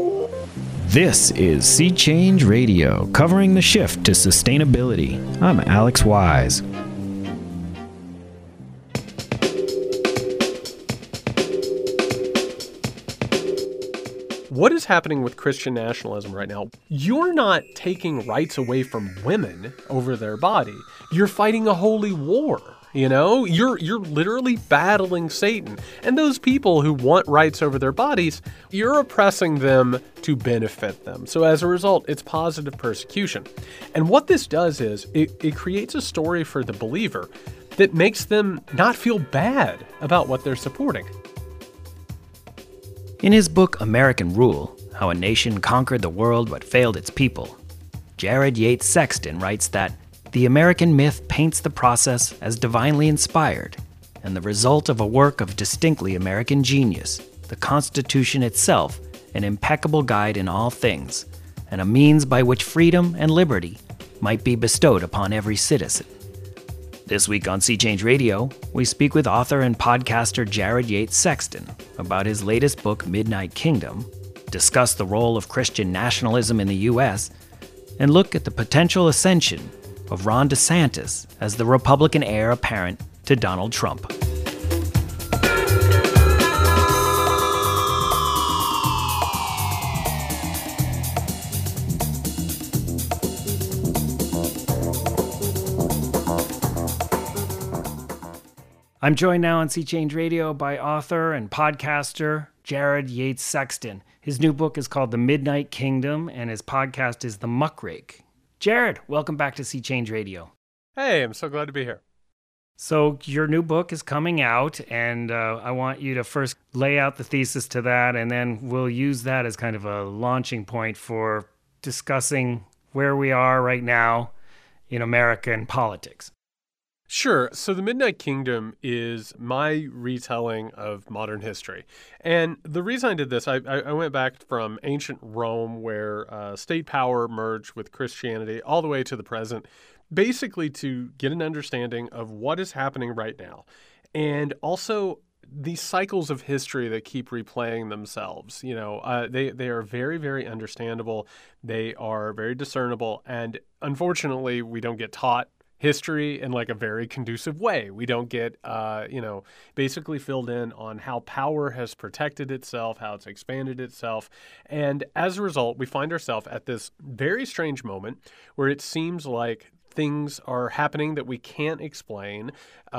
This is Sea Change Radio, covering the shift to sustainability. I'm Alex Wise. What is happening with Christian nationalism right now? You're not taking rights away from women over their body. You're fighting a holy war. You know, you're literally battling Satan. And those people who want rights over their bodies, you're oppressing them to benefit them. So as a result, it's positive persecution. And what this does is it creates a story for the believer that makes them not feel bad about what they're supporting. In his book, American Rule, How a Nation Conquered the World but Failed Its People, Jared Yates Sexton writes that the American myth paints the process as divinely inspired and the result of a work of distinctly American genius, the Constitution itself an impeccable guide in all things, and a means by which freedom and liberty might be bestowed upon every citizen. This week on Sea Change Radio, we speak with author and podcaster Jared Yates Sexton about his latest book, Midnight Kingdom, discuss the role of Christian nationalism in the U.S., and look at the potential ascension of Ron DeSantis as the Republican heir apparent to Donald Trump. I'm joined now on Sea Change Radio by author and podcaster Jared Yates Sexton. His new book is called The Midnight Kingdom, and his podcast is The Muckrake. Jared, welcome back to Sea Change Radio. Hey, I'm so glad to be here. So your new book is coming out, and I want you to first lay out the thesis to that, and then we'll use that as kind of a launching point for discussing where we are right now in American politics. Sure. So The Midnight Kingdom is my retelling of modern history. And the reason I did this, I went back from ancient Rome, where state power merged with Christianity, all the way to the present, basically to get an understanding of what is happening right now. And also these cycles of history that keep replaying themselves. You know, they are very, very understandable. They are very discernible. And unfortunately, we don't get taught history in like a very conducive way. We don't get, basically filled in on how power has protected itself, how it's expanded itself. And as a result, we find ourselves at this very strange moment where it seems like things are happening that we can't explain.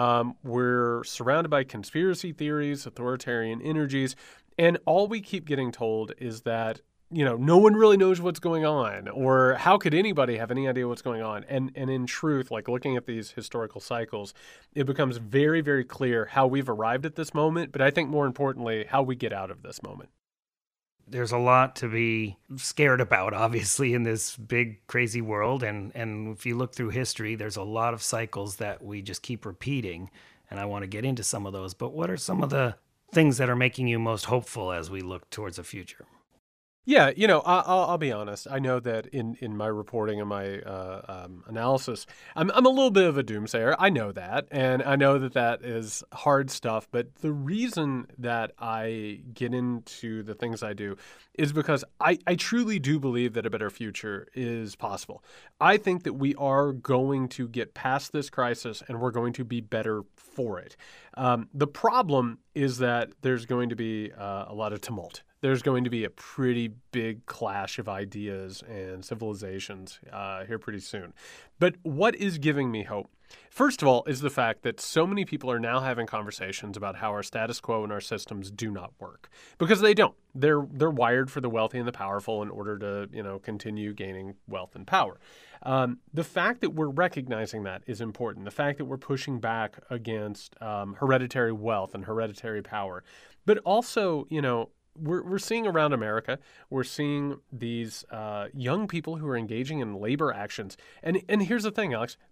We're surrounded by conspiracy theories, authoritarian energies, and all we keep getting told is that no one really knows what's going on, or how could anybody have any idea what's going on? And in truth, like looking at these historical cycles, it becomes very, very clear how we've arrived at this moment, but I think more importantly, how we get out of this moment. There's a lot to be scared about, obviously, in this big, crazy world. And if you look through history, there's a lot of cycles that we just keep repeating. And I want to get into some of those. But what are some of the things that are making you most hopeful as we look towards the future? Yeah, I'll be honest. I know that in my reporting and my analysis, I'm a little bit of a doomsayer. I know that, and I know that is hard stuff. But the reason that I get into the things I do is because I truly do believe that a better future is possible. I think that we are going to get past this crisis, and we're going to be better for it. The problem is that there's going to be a lot of tumult. There's going to be a pretty big clash of ideas and civilizations here pretty soon. But what is giving me hope? First of all, is the fact that so many people are now having conversations about how our status quo and our systems do not work. Because they don't. They're wired for the wealthy and the powerful in order to, continue gaining wealth and power. The fact that we're recognizing that is important. The fact that we're pushing back against hereditary wealth and hereditary power. But also, we're seeing around America, we're seeing these young people who are engaging in labor actions. And here's the thing, Alex,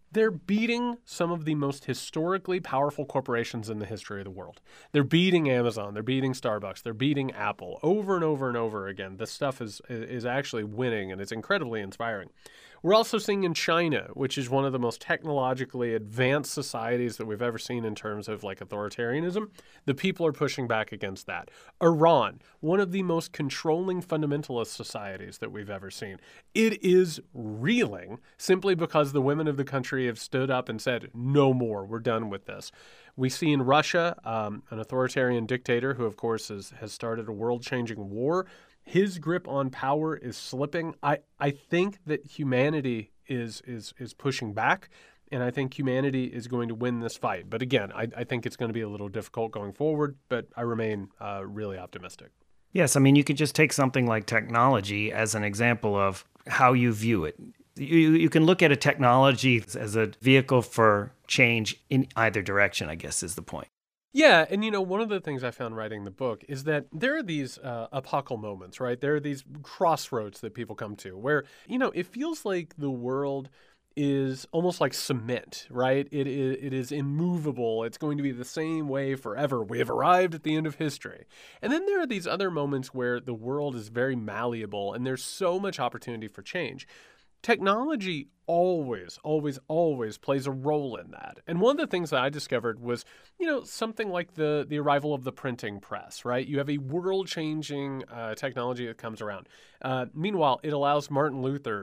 They're beating some of the most historically powerful corporations in the history of the world. They're beating Amazon. They're beating Starbucks. They're beating Apple over and over and over again. This stuff is actually winning, and it's incredibly inspiring. We're also seeing in China, which is one of the most technologically advanced societies that we've ever seen in terms of like authoritarianism, the people are pushing back against that. Iran, one of the most controlling fundamentalist societies that we've ever seen. It is reeling simply because the women of the country have stood up and said, no more, we're done with this. We see in Russia an authoritarian dictator who, of course, has started a world-changing war. His grip on power is slipping. I think that humanity is pushing back, and I think humanity is going to win this fight. But again, I think it's going to be a little difficult going forward, but I remain really optimistic. Yes, I mean, you could just take something like technology as an example of how you view it. You can look at a technology as a vehicle for change in either direction, I guess is the point. Yeah, and one of the things I found writing the book is that there are these epochal moments, right? There are these crossroads that people come to where, it feels like the world is almost like cement, right? It is immovable. It's going to be the same way forever. We have arrived at the end of history. And then there are these other moments where the world is very malleable and there's so much opportunity for change. Technology always plays a role in that. And one of the things that I discovered was, something like the arrival of the printing press, right? You have a world-changing technology that comes around. Meanwhile, it allows Martin Luther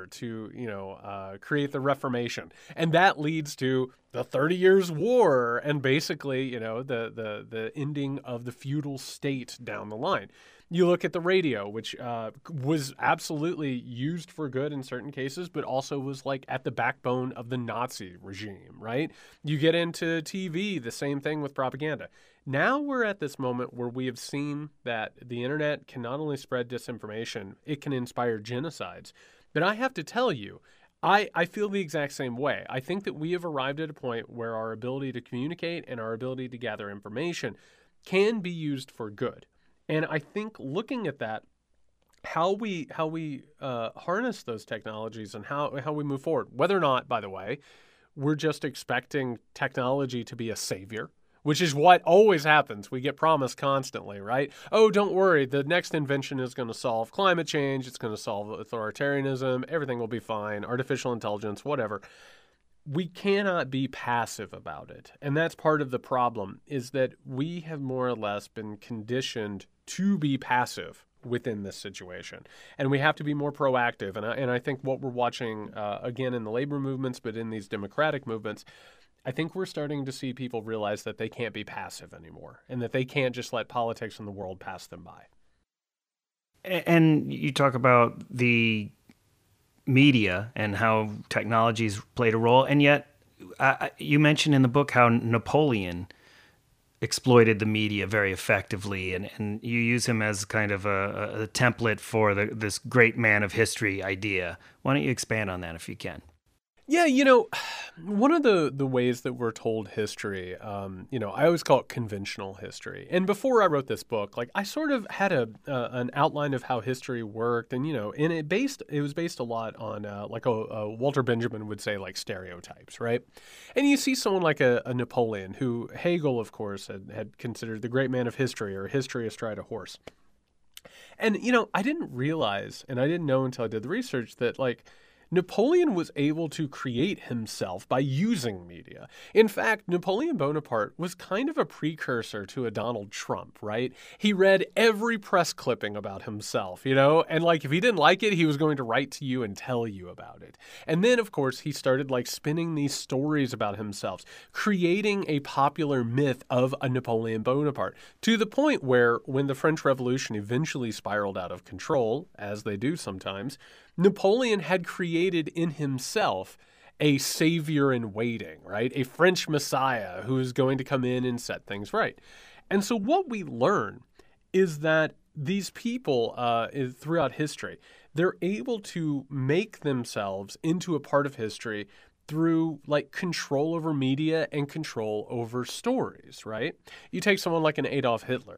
to, create the Reformation. And that leads to the 30 Years' War and basically, the ending of the feudal state down the line. You look at the radio, which was absolutely used for good in certain cases, but also was like at the backbone of the Nazi regime, right? You get into TV, the same thing with propaganda. Now we're at this moment where we have seen that the internet can not only spread disinformation, it can inspire genocides. But I have to tell you, I feel the exact same way. I think that we have arrived at a point where our ability to communicate and our ability to gather information can be used for good. And I think looking at that, how we harness those technologies and how we move forward, whether or not, by the way, we're just expecting technology to be a savior, which is what always happens. We get promised constantly, right? Oh, don't worry. The next invention is going to solve climate change. It's going to solve authoritarianism. Everything will be fine. Artificial intelligence, whatever. We cannot be passive about it. And that's part of the problem, is that we have more or less been conditioned to be passive within this situation. And we have to be more proactive. And I think what we're watching, again, in the labor movements, but in these democratic movements, I think we're starting to see people realize that they can't be passive anymore and that they can't just let politics in the world pass them by. And you talk about the media and how technology's played a role. And yet you mentioned in the book how Napoleon exploited the media very effectively, and you use him as kind of a template for this great man of history idea. Why don't you expand on that if you can? Yeah, one of the ways that we're told history, I always call it conventional history. And before I wrote this book, I sort of had an outline of how history worked, and and it was based a lot on Walter Benjamin would say, stereotypes, right? And you see someone like a Napoleon, who Hegel, of course, had considered the great man of history, or history astride a horse. And I didn't realize, and I didn't know until I did the research, that Napoleon was able to create himself by using media. In fact, Napoleon Bonaparte was kind of a precursor to a Donald Trump, right? He read every press clipping about himself, and if he didn't like it, he was going to write to you and tell you about it. And then, of course, he started spinning these stories about himself, creating a popular myth of a Napoleon Bonaparte, to the point where when the French Revolution eventually spiraled out of control, as they do sometimes, Napoleon had created in himself a savior in waiting, right? A French messiah who is going to come in and set things right. And so what we learn is that these people throughout history, they're able to make themselves into a part of history through control over media and control over stories, right? You take someone like an Adolf Hitler.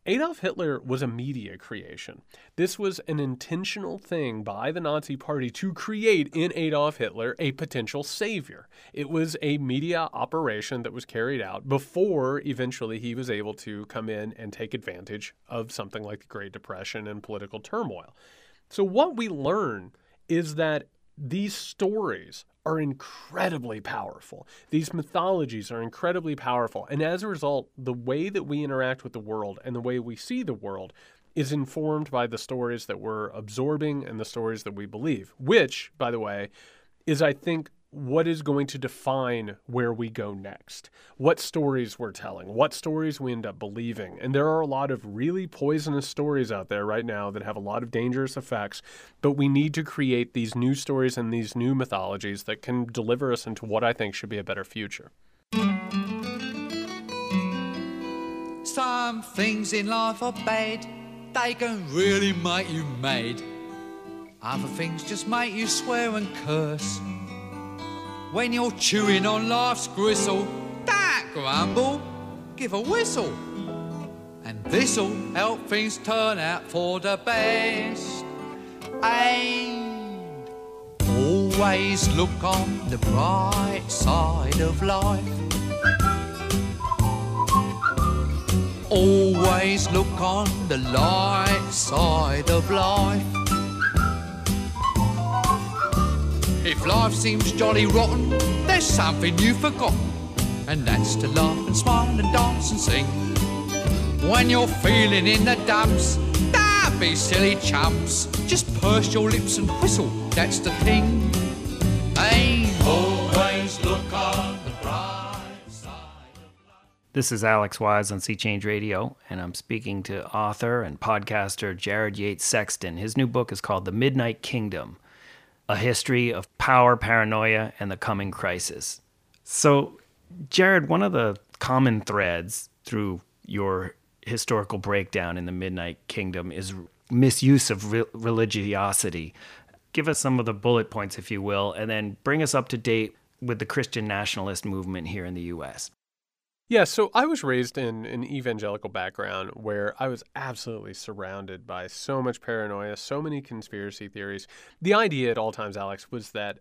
Adolf Hitler was a media creation. This was an intentional thing by the Nazi Party to create in Adolf Hitler a potential savior. It was a media operation that was carried out before eventually he was able to come in and take advantage of something like the Great Depression and political turmoil. So what we learn is that these stories are incredibly powerful. These mythologies are incredibly powerful. And as a result, the way that we interact with the world and the way we see the world is informed by the stories that we're absorbing and the stories that we believe, which, by the way, is, I think, what is going to define where we go next, what stories we're telling, what stories we end up believing. And there are a lot of really poisonous stories out there right now that have a lot of dangerous effects, but we need to create these new stories and these new mythologies that can deliver us into what I think should be a better future. Some things in life are bad, they can really make you mad. Other things just make you swear and curse. When you're chewing on life's gristle, don't grumble, give a whistle. And this'll help things turn out for the best. And always look on the bright side of life. Always look on the light side of life. If life seems jolly rotten, there's something you've forgotten, and that's to laugh and smile and dance and sing. When you're feeling in the dumps, don't be silly chumps. Just purse your lips and whistle, that's the thing. Hey, always look on the bright side of life. This is Alex Wise on Sea Change Radio, and I'm speaking to author and podcaster Jared Yates Sexton. His new book is called The Midnight Kingdom, A History of Power, Paranoia, and the Coming Crisis. So, Jared, one of the common threads through your historical breakdown in the Midnight Kingdom is misuse of religiosity. Give us some of the bullet points, if you will, and then bring us up to date with the Christian nationalist movement here in the U.S. Yeah, so I was raised in an evangelical background where I was absolutely surrounded by so much paranoia, so many conspiracy theories. The idea at all times, Alex, was that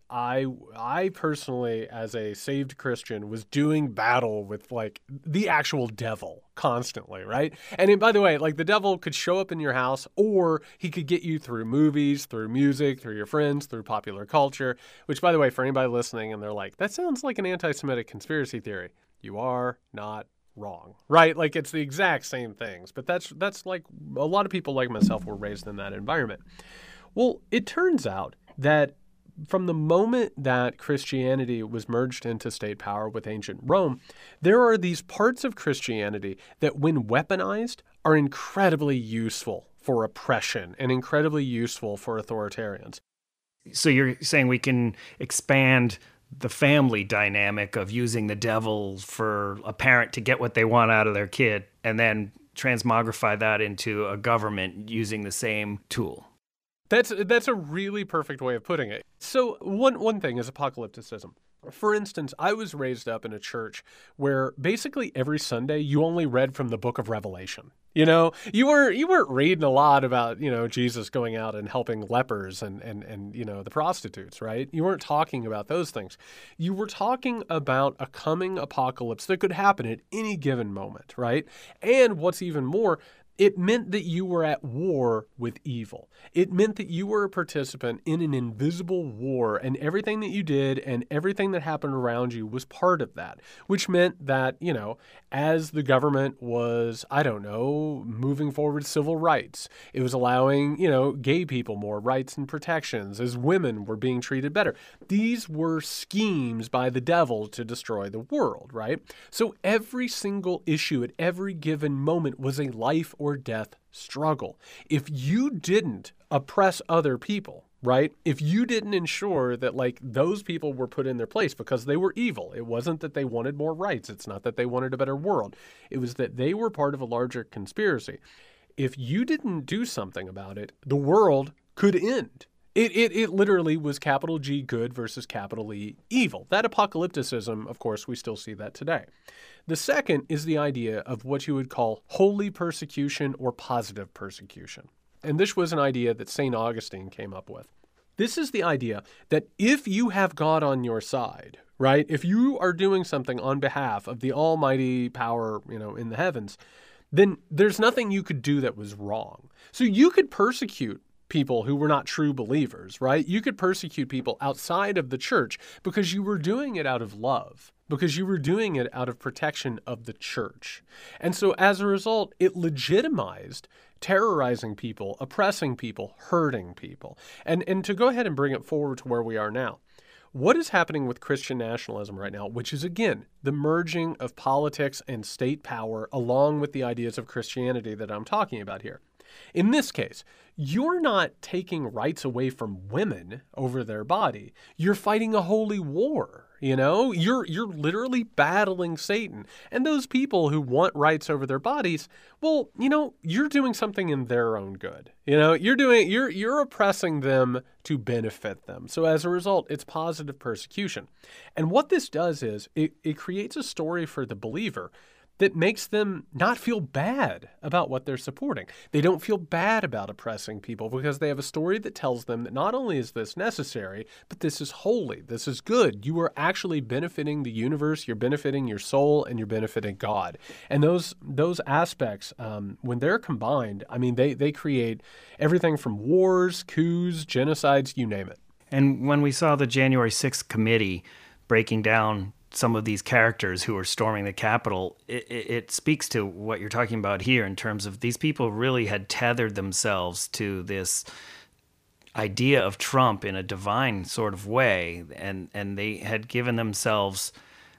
I personally, as a saved Christian, was doing battle with, like, the actual devil constantly, right? And by the way, like, the devil could show up in your house, or he could get you through movies, through music, through your friends, through popular culture, which, by the way, for anybody listening and they're like, that sounds like an anti-Semitic conspiracy theory. You are not wrong, right? Like, it's the exact same things, but that's like a lot of people like myself were raised in that environment. Well, it turns out that from the moment that Christianity was merged into state power with ancient Rome, there are these parts of Christianity that, when weaponized, are incredibly useful for oppression and incredibly useful for authoritarians. So you're saying we can expand the family dynamic of using the devil for a parent to get what they want out of their kid, and then transmogrify that into a government using the same tool. That's a really perfect way of putting it. So one thing is apocalypticism. For instance, I was raised up in a church where basically every Sunday you only read from the book of Revelation. You know, you weren't reading a lot about, Jesus going out and helping lepers and the prostitutes, right? You weren't talking about those things. You were talking about a coming apocalypse that could happen at any given moment, right? And what's even more, it meant that you were at war with evil. It meant that you were a participant in an invisible war, and everything that you did and everything that happened around you was part of that, which meant that, as the government was, moving forward civil rights, it was allowing, gay people more rights and protections, as women were being treated better. These were schemes by the devil to destroy the world, right? So every single issue at every given moment was a life or death struggle. If you didn't oppress other people, right? If you didn't ensure that, like, those people were put in their place because they were evil, it wasn't that they wanted more rights. It's not that they wanted a better world. It was that they were part of a larger conspiracy. If you didn't do something about it, the world could end. It literally was capital G good versus capital E evil. That apocalypticism, of course, we still see that today. The second is the idea of what you would call holy persecution or positive persecution. And this was an idea that St. Augustine came up with. This is the idea that if you have God on your side, right, if you are doing something on behalf of the almighty power, in the heavens, then there's nothing you could do that was wrong. So you could persecute people who were not true believers, right? You could persecute people outside of the church because you were doing it out of love, because you were doing it out of protection of the church. And so as a result, it legitimized terrorizing people, oppressing people, hurting people. And to go ahead and bring it forward to where we are now, what is happening with Christian nationalism right now, which is, again, the merging of politics and state power along with the ideas of Christianity that I'm talking about here? In this case, you're not taking rights away from women over their body. You're fighting a holy war, You're literally battling Satan. And those people who want rights over their bodies, well, you're doing something in their own good. You're oppressing them to benefit them. So as a result, it's positive persecution. And what this does is it creates a story for the believer that makes them not feel bad about what they're supporting. They don't feel bad about oppressing people because they have a story that tells them that not only is this necessary, but this is holy, this is good. You are actually benefiting the universe, you're benefiting your soul, and you're benefiting God. And those aspects, when they're combined, they create everything from wars, coups, genocides, you name it. And when we saw the January 6th committee breaking down some of these characters who are storming the Capitol, it speaks to what you're talking about here in terms of these people really had tethered themselves to this idea of Trump in a divine sort of way, and they had given themselves,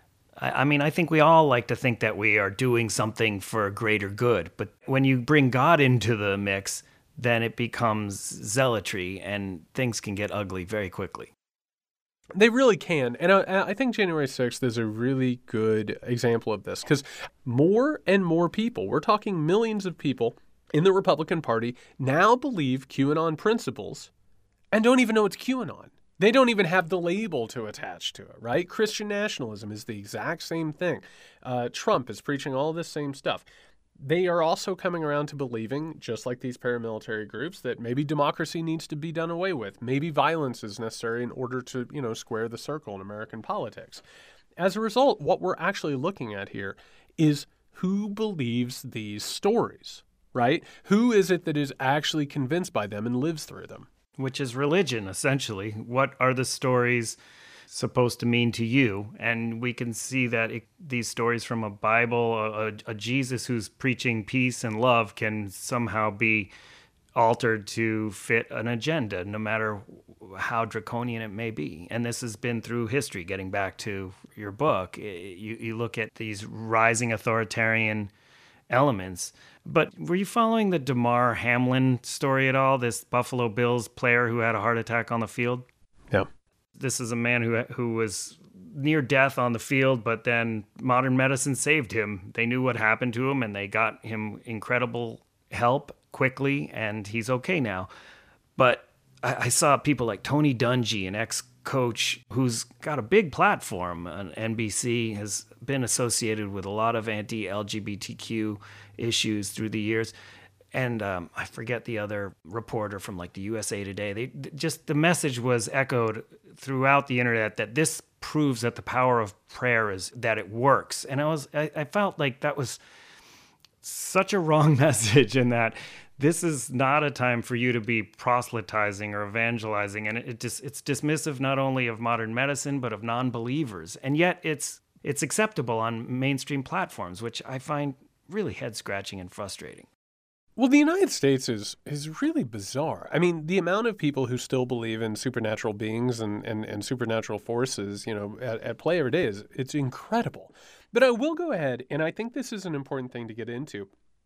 I think we all like to think that we are doing something for a greater good, but when you bring God into the mix, then it becomes zealotry, and things can get ugly very quickly. They really can. And I think January 6th is a really good example of this because more and more people, we're talking millions of people in the Republican Party, now believe QAnon principles and don't even know it's QAnon. They don't even have the label to attach to it, right? Christian nationalism is the exact same thing. Trump is preaching all this same stuff. They are also coming around to believing, just like these paramilitary groups, that maybe democracy needs to be done away with. Maybe violence is necessary in order to, square the circle in American politics. As a result, what we're actually looking at here is who believes these stories, right? Who is it that is actually convinced by them and lives through them? Which is religion, essentially. What are the stories supposed to mean to you? And we can see that these stories from a Bible, a Jesus who's preaching peace and love can somehow be altered to fit an agenda, no matter how draconian it may be. And this has been through history. Getting back to your book, you look at these rising authoritarian elements. But were you following the Damar Hamlin story at all? This Buffalo Bills player who had a heart attack on the field? Yeah. This is a man who was near death on the field, but then modern medicine saved him. They knew what happened to him, and they got him incredible help quickly, and he's okay now. But I saw people like Tony Dungy, an ex-coach who's got a big platform on NBC, has been associated with a lot of anti-LGBTQ issues through the years. And I forget the other reporter from like the USA Today. The message was echoed throughout the internet that this proves that the power of prayer is that it works. And I felt like that was such a wrong message, in that this is not a time for you to be proselytizing or evangelizing. And it's dismissive not only of modern medicine, but of non-believers. And yet it's acceptable on mainstream platforms, which I find really head-scratching and frustrating. Well, the United States is really bizarre. I mean, the amount of people who still believe in supernatural beings and supernatural forces, at play every day it's incredible. But I will go ahead, and I think this is an important thing to get into.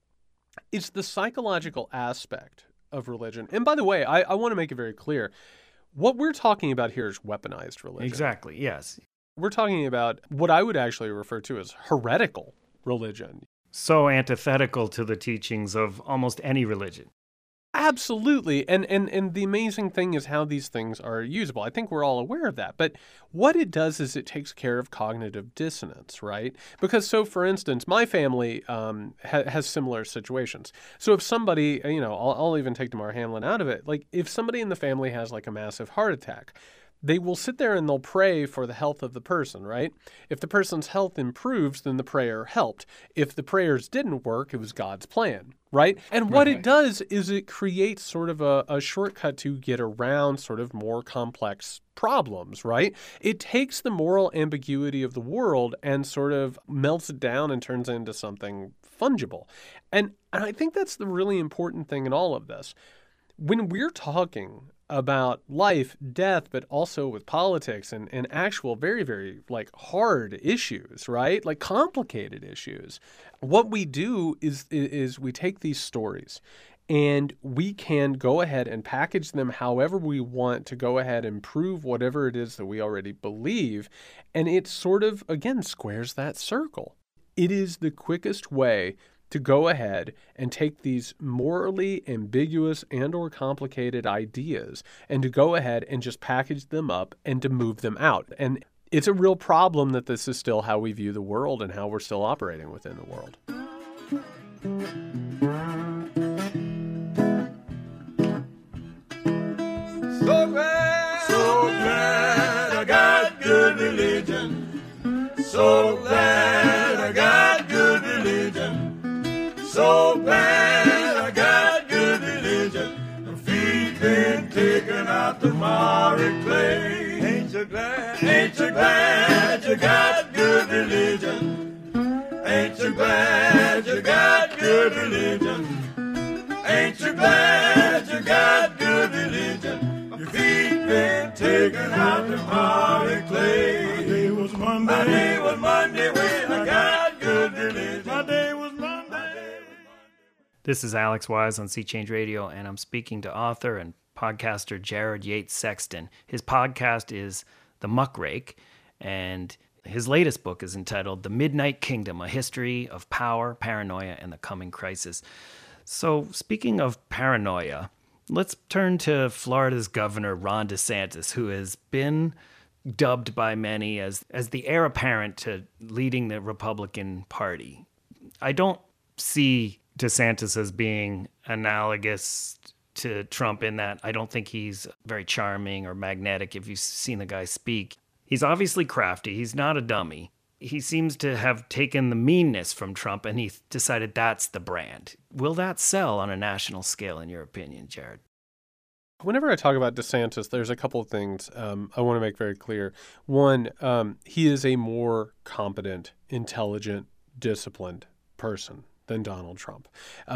It's the psychological aspect of religion. And by the way, I want to make it very clear. What we're talking about here is weaponized religion. Exactly, yes. We're talking about what I would actually refer to as heretical religion. So antithetical to the teachings of almost any religion. Absolutely. And the amazing thing is how these things are usable. I think we're all aware of that. But what it does is it takes care of cognitive dissonance, right? Because, so for instance, my family has similar situations. So if somebody, I'll even take Damar Hamlin out of it. Like if somebody in the family has like a massive heart attack, they will sit there and they'll pray for the health of the person, right? If the person's health improves, then the prayer helped. If the prayers didn't work, it was God's plan, right? And what it does is it creates sort of a shortcut to get around sort of more complex problems, right? It takes the moral ambiguity of the world and sort of melts it down and turns it into something fungible. And I think that's the really important thing in all of this. When we're talking about life, death, but also with politics and actual very, very like hard issues, right? Like complicated issues. What we do is we take these stories and we can go ahead and package them however we want to go ahead and prove whatever it is that we already believe. And it sort of, again, squares that circle. It is the quickest way to go ahead and take these morally ambiguous and or complicated ideas and to go ahead and just package them up and to move them out. And it's a real problem that this is still how we view the world and how we're still operating within the world. So glad I got good religion. So glad I got good religion. So glad I got good religion. The feet been taken out the miry clay. Ain't you glad? Ain't you glad you got good religion? Ain't you glad you got good religion? Ain't you glad you got good religion? Your feet been taken out the miry clay. My day was Monday. My day was Monday when I got good religion. My day was Monday. This is Alex Wise on Sea Change Radio, and I'm speaking to author and podcaster Jared Yates Sexton. His podcast is The Muckrake, and his latest book is entitled The Midnight Kingdom, A History of Power, Paranoia, and the Coming Crisis. So, speaking of paranoia, let's turn to Florida's Governor Ron DeSantis, who has been dubbed by many as the heir apparent to leading the Republican Party. I don't see DeSantis as being analogous to Trump in that I don't think he's very charming or magnetic if you've seen the guy speak. He's obviously crafty. He's not a dummy. He seems to have taken the meanness from Trump and he decided that's the brand. Will that sell on a national scale, in your opinion, Jared? Whenever I talk about DeSantis, there's a couple of things I want to make very clear. One, he is a more competent, intelligent, disciplined person than Donald Trump.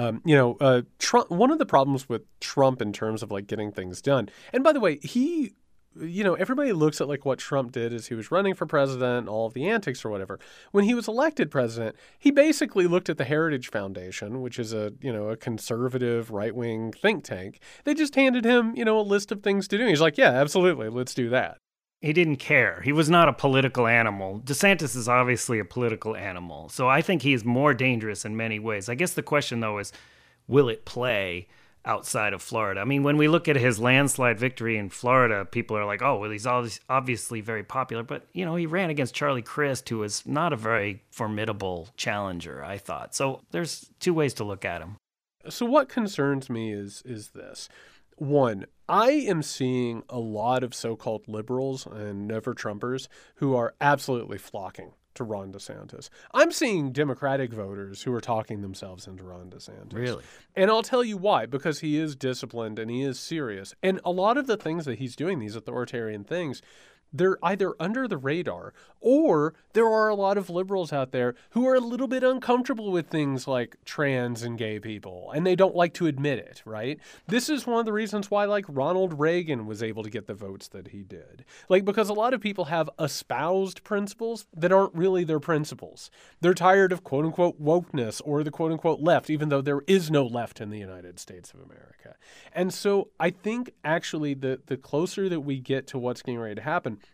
Trump. One of the problems with Trump in terms of like getting things done, and by the way, everybody looks at like what Trump did as he was running for president, all of the antics or whatever. When he was elected president, he basically looked at the Heritage Foundation, which is a conservative right-wing think tank. They just handed him, a list of things to do. He's like, yeah, absolutely, let's do that. He didn't care. He was not a political animal. DeSantis is obviously a political animal. So I think he is more dangerous in many ways. I guess the question, though, is will it play outside of Florida? I mean, when we look at his landslide victory in Florida, people are like, oh, well, he's obviously very popular. But, he ran against Charlie Crist, who was not a very formidable challenger, I thought. So there's two ways to look at him. So what concerns me is this. One, I am seeing a lot of so-called liberals and never-Trumpers who are absolutely flocking to Ron DeSantis. I'm seeing Democratic voters who are talking themselves into Ron DeSantis. Really? And I'll tell you why, because he is disciplined and he is serious. And a lot of the things that he's doing, these authoritarian things, they're either under the radar or there are a lot of liberals out there who are a little bit uncomfortable with things like trans and gay people, and they don't like to admit it, right? This is one of the reasons why, like, Ronald Reagan was able to get the votes that he did. Like, because a lot of people have espoused principles that aren't really their principles. They're tired of quote-unquote wokeness or the quote-unquote left, even though there is no left in the United States of America. And so I think, actually, the closer that we get to what's getting ready to happen,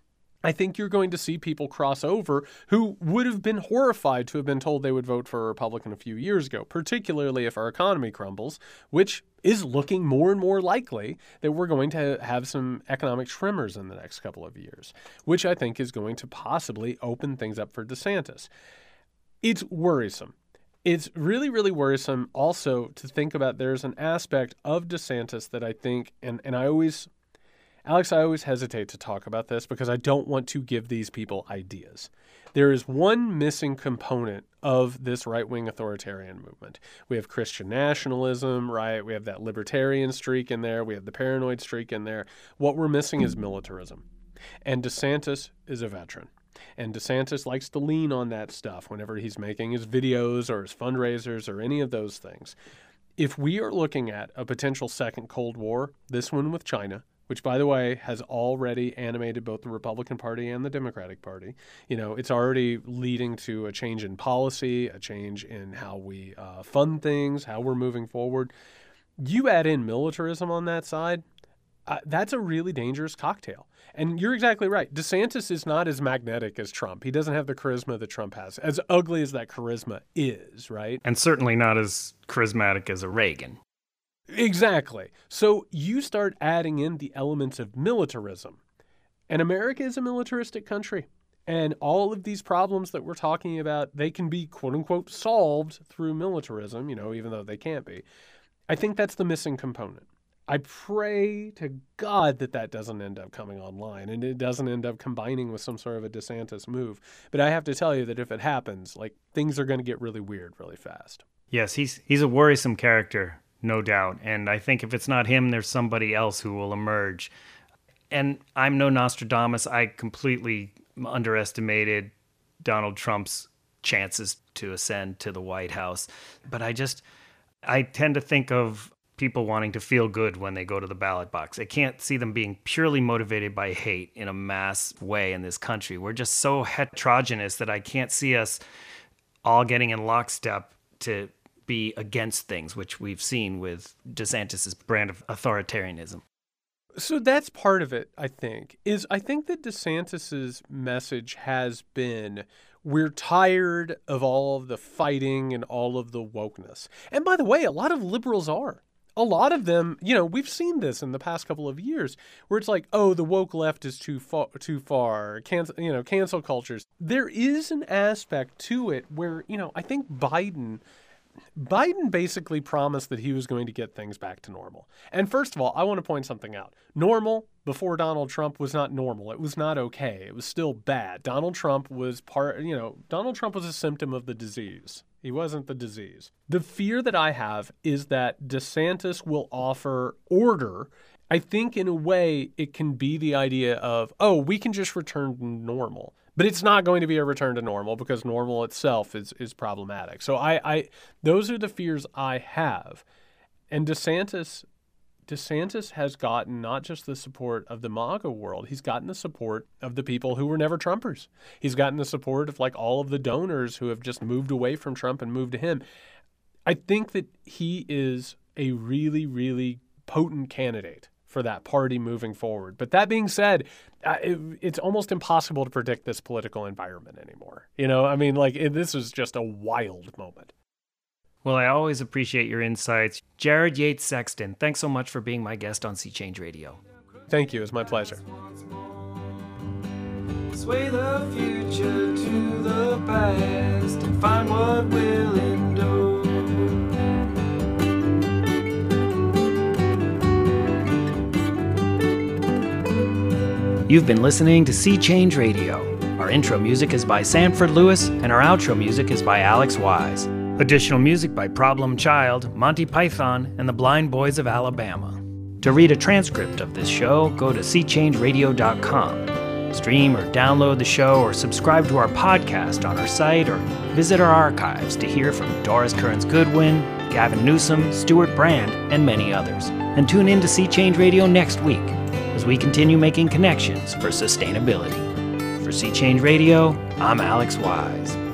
I think you're going to see people cross over who would have been horrified to have been told they would vote for a Republican a few years ago, particularly if our economy crumbles, which is looking more and more likely that we're going to have some economic tremors in the next couple of years, which I think is going to possibly open things up for DeSantis. It's worrisome. It's really, really worrisome also to think about there's an aspect of DeSantis that I think, and Alex, I always hesitate to talk about this because I don't want to give these people ideas. There is one missing component of this right-wing authoritarian movement. We have Christian nationalism, right? We have that libertarian streak in there. We have the paranoid streak in there. What we're missing is militarism. And DeSantis is a veteran. And DeSantis likes to lean on that stuff whenever he's making his videos or his fundraisers or any of those things. If we are looking at a potential second Cold War, this one with China, which, by the way, has already animated both the Republican Party and the Democratic Party. It's already leading to a change in policy, a change in how we fund things, how we're moving forward. You add in militarism on that side, that's a really dangerous cocktail. And you're exactly right. DeSantis is not as magnetic as Trump. He doesn't have the charisma that Trump has, as ugly as that charisma is, right? And certainly not as charismatic as a Reagan. Exactly. So you start adding in the elements of militarism. And America is a militaristic country. And all of these problems that we're talking about, they can be, quote unquote, solved through militarism, even though they can't be. I think that's the missing component. I pray to God that doesn't end up coming online and it doesn't end up combining with some sort of a DeSantis move. But I have to tell you that if it happens, things are going to get really weird really fast. Yes, he's a worrisome character. No doubt. And I think if it's not him, there's somebody else who will emerge. And I'm no Nostradamus. I completely underestimated Donald Trump's chances to ascend to the White House. But I tend to think of people wanting to feel good when they go to the ballot box. I can't see them being purely motivated by hate in a mass way in this country. We're just so heterogeneous that I can't see us all getting in lockstep to be against things, which we've seen with DeSantis' brand of authoritarianism. So that's part of it, I think that DeSantis' message has been, we're tired of all of the fighting and all of the wokeness. And by the way, a lot of liberals are. A lot of them, we've seen this in the past couple of years where it's like, oh, the woke left is too far, cancel cultures. There is an aspect to it where, I think Biden basically promised that he was going to get things back to normal. And first of all, I want to point something out. Normal before Donald Trump was not normal. It was not okay. It was still bad. Donald Trump was a symptom of the disease. He wasn't the disease. The fear that I have is that DeSantis will offer order. I think in a way it can be the idea of, oh, we can just return to normal. But it's not going to be a return to normal because normal itself is problematic. So those are the fears I have. And DeSantis has gotten not just the support of the MAGA world, he's gotten the support of the people who were never Trumpers. He's gotten the support of all of the donors who have just moved away from Trump and moved to him. I think that he is a really, really potent candidate for that party moving forward. But that being said, it's almost impossible to predict this political environment anymore. This is just a wild moment. Well, I always appreciate your insights. Jared Yates Sexton, thanks so much for being my guest on Sea Change Radio. Thank you. It's my pleasure. Sway the future to the past and find what will endure. You've been listening to Sea Change Radio. Our intro music is by Sanford Lewis, and our outro music is by Alex Wise. Additional music by Problem Child, Monty Python, and the Blind Boys of Alabama. To read a transcript of this show, go to SeaChangeRadio.com. Stream or download the show or subscribe to our podcast on our site or visit our archives to hear from Doris Kearns Goodwin, Gavin Newsom, Stuart Brand, and many others. And tune in to Sea Change Radio next week as we continue making connections for sustainability. For Sea Change Radio, I'm Alex Wise.